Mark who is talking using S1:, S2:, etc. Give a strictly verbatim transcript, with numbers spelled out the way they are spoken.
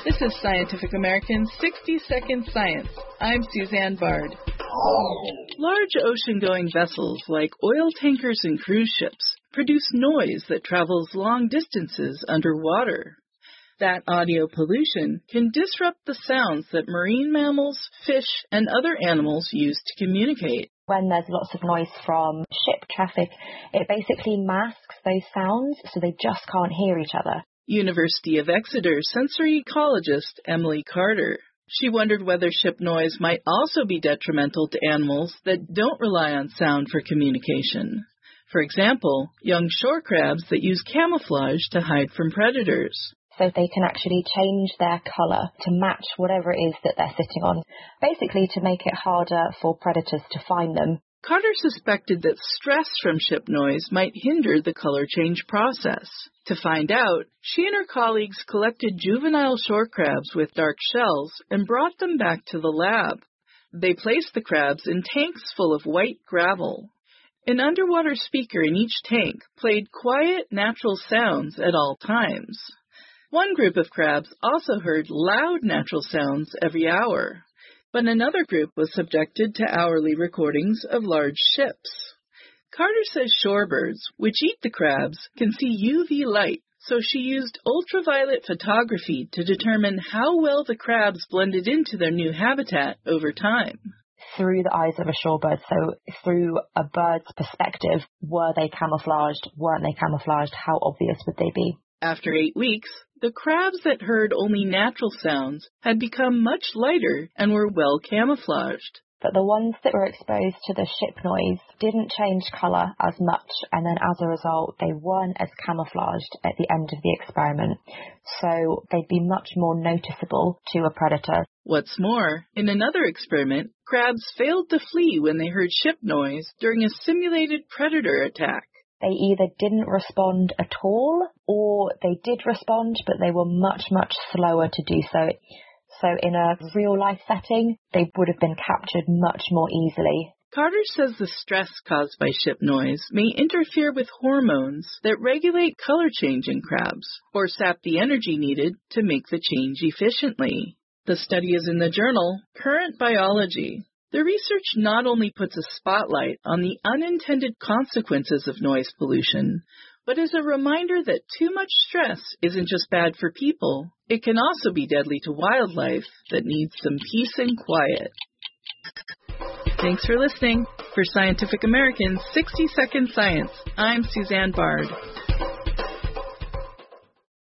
S1: This is Scientific American's sixty second Science. I'm Suzanne Bard. Large ocean-going vessels like oil tankers and cruise ships produce noise that travels long distances underwater. That audio pollution can disrupt the sounds that marine mammals, fish, and other animals use to communicate.
S2: When there's lots of noise from ship traffic, it basically masks those sounds so they just can't hear each other.
S1: University of Exeter sensory ecologist Emily Carter. She wondered whether ship noise might also be detrimental to animals that don't rely on sound for communication. For example, young shore crabs that use camouflage to hide from predators.
S2: So they can actually change their colour to match whatever it is that they're sitting on, basically to make it harder for predators to find them.
S1: Carter suspected that stress from ship noise might hinder the color change process. To find out, she and her colleagues collected juvenile shore crabs with dark shells and brought them back to the lab. They placed the crabs in tanks full of white gravel. An underwater speaker in each tank played quiet, natural sounds at all times. One group of crabs also heard loud natural sounds every hour, but another group was subjected to hourly recordings of large ships. Carter says shorebirds, which eat the crabs, can see U V light, so she used ultraviolet photography to determine how well the crabs blended into their new habitat over time.
S2: Through the eyes of a shorebird, so through a bird's perspective, were they camouflaged, weren't they camouflaged, how obvious would they be?
S1: After eight weeks, the crabs that heard only natural sounds had become much lighter and were well camouflaged.
S2: But the ones that were exposed to the ship noise didn't change colour as much, and then as a result, they weren't as camouflaged at the end of the experiment. So they'd be much more noticeable to a predator.
S1: What's more, in another experiment, crabs failed to flee when they heard ship noise during a simulated predator attack.
S2: They either didn't respond at all, or they did respond, but they were much, much slower to do so. So in a real-life setting, they would have been captured much more easily.
S1: Carter says the stress caused by ship noise may interfere with hormones that regulate color change in crabs, or sap the energy needed to make the change efficiently. The study is in the journal Current Biology. The research not only puts a spotlight on the unintended consequences of noise pollution, but is a reminder that too much stress isn't just bad for people. It can also be deadly to wildlife that needs some peace and quiet. Thanks for listening. For Scientific American's sixty second Science, I'm Suzanne Bard.